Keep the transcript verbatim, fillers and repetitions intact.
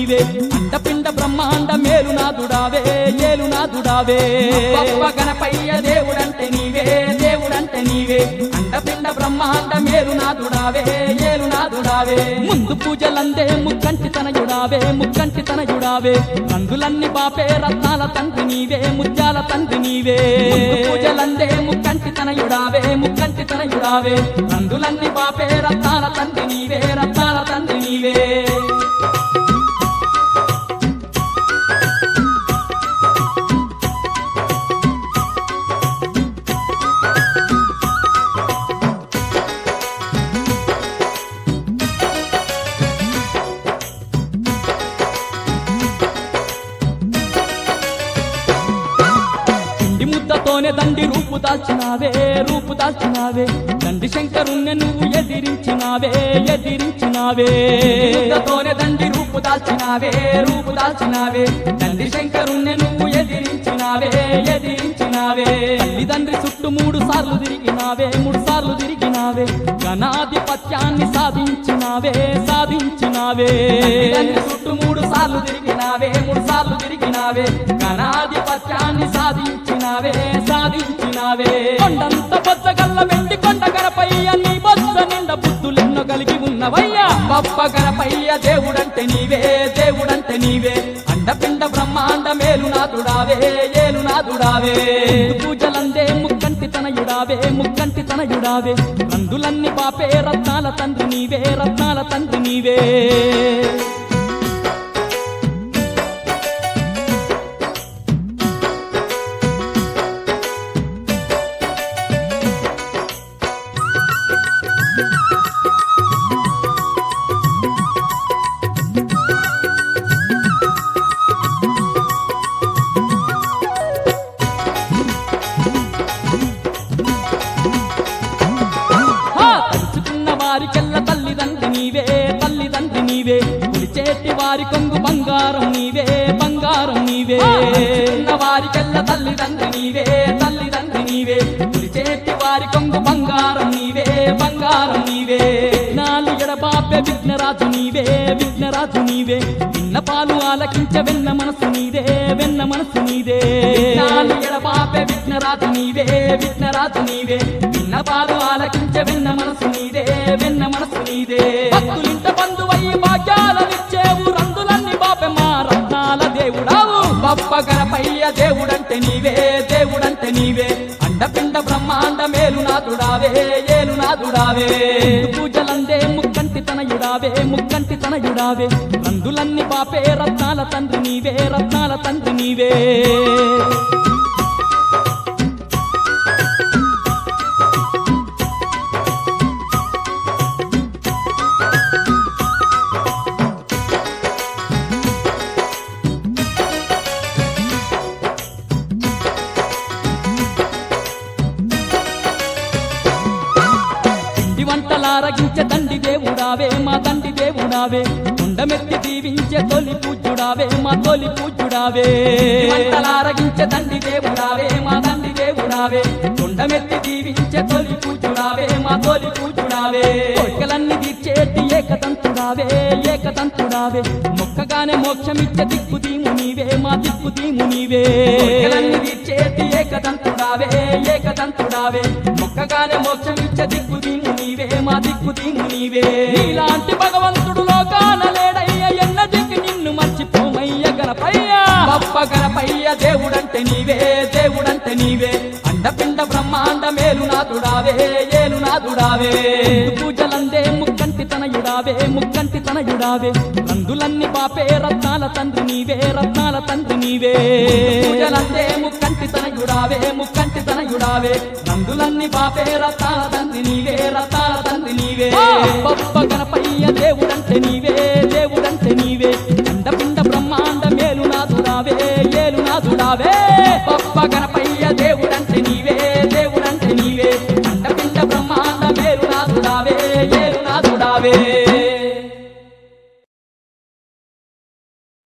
నీవే అండపిండ బ్రహ్మాండ మేలునాథుడావే ఏలునాథుడావే గొప్ప గణపయ్య దేవుడంటే నీవే దేవుడంటే నీవే అండపిండ బ్రహ్మాండ మేలునాథుడావే ఏలునాథుడావే ముందు పూజలందే ముక్కంటి తనయుడావే ముక్కంటి తనయుడావే రంగులన్నీ బాపే రత్నాల తండ్రి నీవే ముత్యాల తండ్రి నీవే పూజలందే ముక్కంటి తనయుడావే ముక్కంటి తనయుడావే రంగులన్నీ బాపే రత్నాల తండ్రి నీవే రత్నాల తండ్రి నీవే తోనే దండి రూపు దాల్చినావే రూపు దాల్చినావే దండి శంకరుణ్ణి నువ్వు ఎదిరించినావే ఎదిరించినావే తోనే దండి రూపు దాల్చినావే రూపు దాల్చినావే దండి శంకరుణ్ణి నువ్వు ఎదిరించినావే ఎదిరించినావే తల్లిదండ్రి చుట్టూ మూడు సార్లు తిరిగినావే మూడు సార్లు తిరిగినావే ఘనాధిపత్యాన్ని సాధించినావే సాధించినావే తండ్రి చుట్టూ మూడు సార్లు తిరిగినావే మూడు సార్లు తిరిగినావే ఘనాధిపత్యాన్ని సాధించినావే సాధించినావే కొండంత బొజ్జగల్ల వెండి కొండ గణపయ్య నీ బొజ్జ నిండా బుద్ధులెన్నో కలిగి ఉన్నవయ్యా గొప్ప గణపయ్య దేవుడంటే నీవే దేవుడంటే నీవే అండపిండ బ్రహ్మాండ మేలునాథుడావే ఏలునాథుడావే పూజలందే ముక్కంటి తనయుడావే ముక్కంటి తనయుడావే రంగులన్నీ బాపే రత్నాల తండ్రి నీవే రత్నాల తండ్రి నీవే వారికెల్ల తల్లిదండ్రి నీవే తల్లిదండ్రి నీవే పులిచేటి వారి కొంగు బంగారం నీవే బంగారం నీవే వారికెల్ల తల్లిదండ్రి నీవే తల్లిదండ్రి నీవే పులిచేటి వారి కొంగు బంగారం నీవే బంగారం నీవే నాలు ఎడబాపే విఘ్నరాజు నీవే విఘ్నరాజు నీవే విన్న పాలు ఆలకించే వెన్న మనసు నీదే వెన్న మనసు నీదే నాలు ఎడబాపే విఘ్నరాజు నీవే విఘ్నరాజు నీవే విన్న పాలు ఆలకించే వెన్న మనసు నీదే వెన్న మనసు నీదే భక్తులింట బంధువయ్యి భాగ్యాలనిచ్చేవు రంగులన్నీ బాపె మా రత్నాల దేవుడావు గొప్ప గణపయ్య దేవుడంటే నీవే దేవుడంటే నీవే అండపిండ బ్రహ్మాండ మేలునాథుడావే ఏలునాథుడావే పూజలందే ముక్కంటి తనయుడావే ముక్కంటి తనయుడావే రంగులన్నీ బాపే రత్నాల తండ్రి నీవే రత్నాల తండ్రి నీవే వంటలారగించే దండి దేవుడావే మా దండి దేవుడావే కొండమెత్తి దీవించే తొలి పూజ్యుడావే మా తొలి పూజ్యుడావే వంటలారగించే దండి దేవుడావే మా దండి దేవుడావే కొండమెత్తి దీవించే తొలి పూజ్యుడావే మా తొలి పూజ్యుడావే కోరికలన్నీ తీర్చేటి ఏకతంతుడావే ఏకతంతుడావే మొక్కగానే మోక్షమిచ్చే దిక్కు దీము నీవే మా దిక్కు దీము నీవే కోరికలన్నీ తీర్చేటి ఏకతంతుడావే ఏకతంతుడావే మొక్కగానే మోక్షమిచ్చే దిక్కు దీము నీవే మా దిక్కు దీము నీవే నీలాంటి భగవంతుడు లోకాన లేడయ్య ఎన్నటికి నిన్ను మర్చిపోమయ్య గణపయ్య గొప్ప గణపయ్య దేవుడంటే నీవే దేవుడంటే నీవే అండపిండ బ్రహ్మాండ మేలునాథుడావే ఏలునాథుడావే పూజలందే ముక్కంటి తనయుడావే ముక్కంటి తనయుడావే రంగులన్నీ బాపే రత్నాల తండ్రి నీవే రత్నాల తండ్రి నీవే పూజలందే ముక్కంటి తనయుడావే ముక్కంటి తనయుడావే రంగులన్నీ బాపే రత్నాల తండ్రి నీవే రత్నాల తండ్రి నీవే గొప్ప గణపయ్య దేవుడంటే నీవే దేవుడంటే నీవే అండపిండ బ్రహ్మాండ మేలునాథుడావే ఏలునాథుడావే గొప్ప గణపయ్య దేవుడంటే నీవే దేవుడంటే నీవే అండపిండ బ్రహ్మాండ మేలునాథుడావే ఏలునాథుడావే